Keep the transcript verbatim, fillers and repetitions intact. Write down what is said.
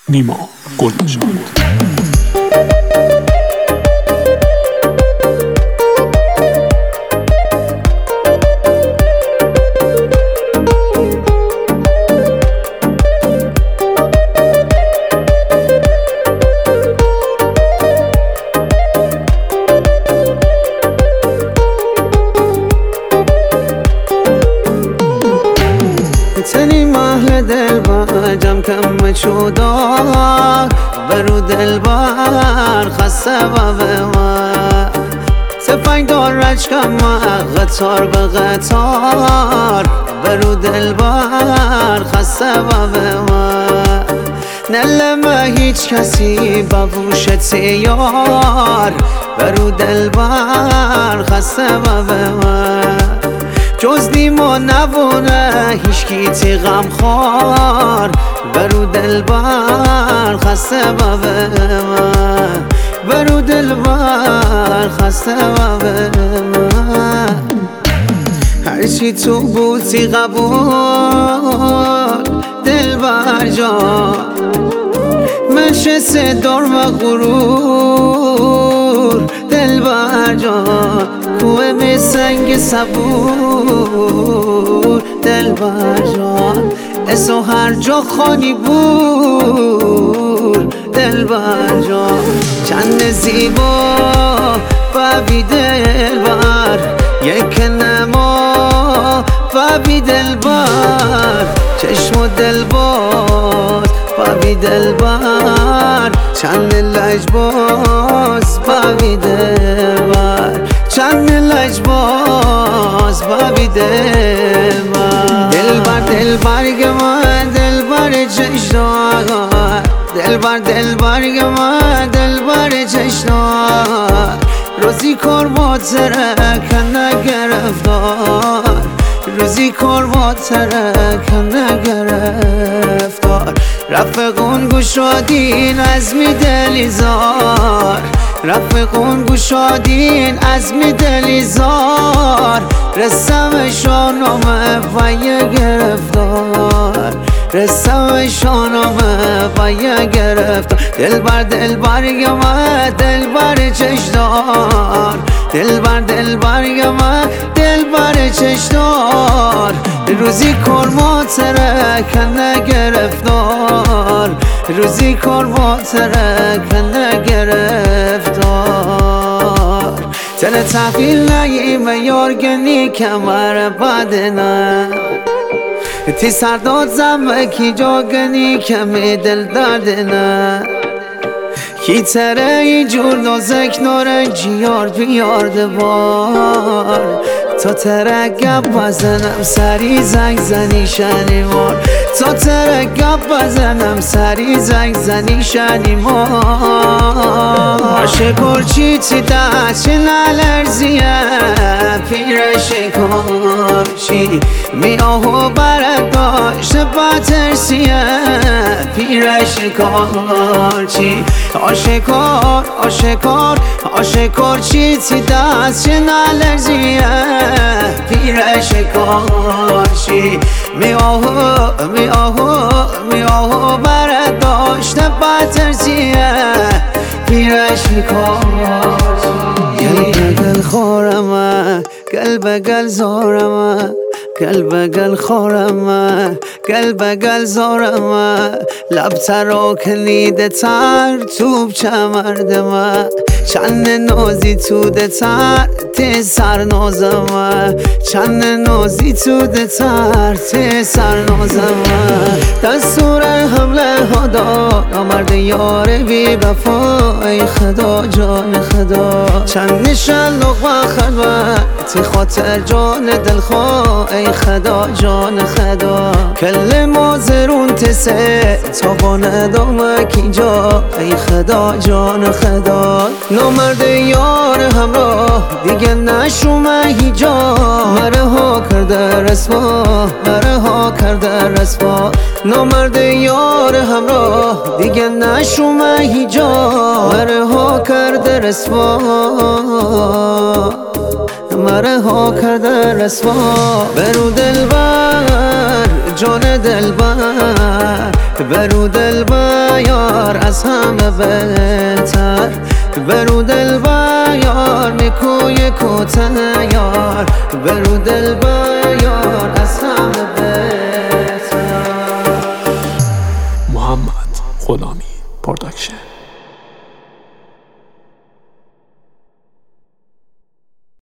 نیما گلنژاد. تنی محل دل بر جم کم چودار برو دل بر خسته و بمر سفنگ دار رج کم قطار به قطار برو دل بر خسته و بمر نلمه هیچ کسی ببوشت یار برو دل بر خسته و بمر جز نیما نبونه هیچکی تی غم خوار برو دل بر خسته و بمر برو دل بر خسته و بمر هرچی تو بودی قبول دل بر جان منشسته دار و غرور دل بر جان کوه به سنگ صبور دل بر جان اسو هر جا خانی بود دل بر جان چند زیبا و بی دل بر یک نما و بی دل بر چشم و دل باز و بی دل بر چند لج باز و بی دل بر چند لج باز و بی دل بر دل بر دل برگ من دل بر چشنار دل بر دل برگ من دل بر چشنار روزی کار با ترک نگرفتار روزی کار با ترک نگرفتار رفقون گوشادین عزمی دلیزار رفقون گوشادین عزمی دلیزار رسم شانامه و یه گرفتار رسم شانامه و یه گرفتار دل بر دل برگمه دل بر چشدار دل بر دل برگمه دل بر چشدار روزی کرما ترک نگرفتار روزی کرما ترک نگرفتار تل تحقیل نگیم یارگنی کمر بدنه تی سرداد زمکی جاگنی کمی دل دردنه کی تره اینجور نازک نارنجی یار بیارده بار تا تره گپ بزنم سری زنگ زنی شنیمار تا تره گپ بزنم سری زنگ زنی شنیمار عاشقور چی تی دست چه نلرزیه پیرشکار چی می آهو برداشت بترسیه پیرشکار چی آشکار آشکار آشکار چی تی دست چه نلرزیه پیرشکار چی می آهو می آهو می آهو برداشت بترسیه پیرشکار گل بگل خورمه گل بگل زارمه گل بگل خورمه گل بگل زارمه لب ترا کنیده تر توب چمردمه چند نازی تو ده تر تی سر نازمه چند نازی تو ده تر تی سر نازمه دستور حمله ها داد آمرد یار بی وفا ای خدا جان خدا چند نشن لقمه خلوت تی خاطر جان دلخواه ای خدا جان خدا کل مازرون تسه تا با ندامک اینجا ای خدا جان خدا نامرد یار همراه دیگه نشومه هیجا مره ها کرده رسوا مره ها کرده رسوا نامرد یار همراه دیگه نشومه هیجا مره ها کرده رسوا مره ها کرده رسوا برو دلبر جان دلبر برو دل بیار از همه بهتر، برو دل بیار میکوی کوته یار، برو دل بیار از همه بهتر. محمد غلامی پروداکشن.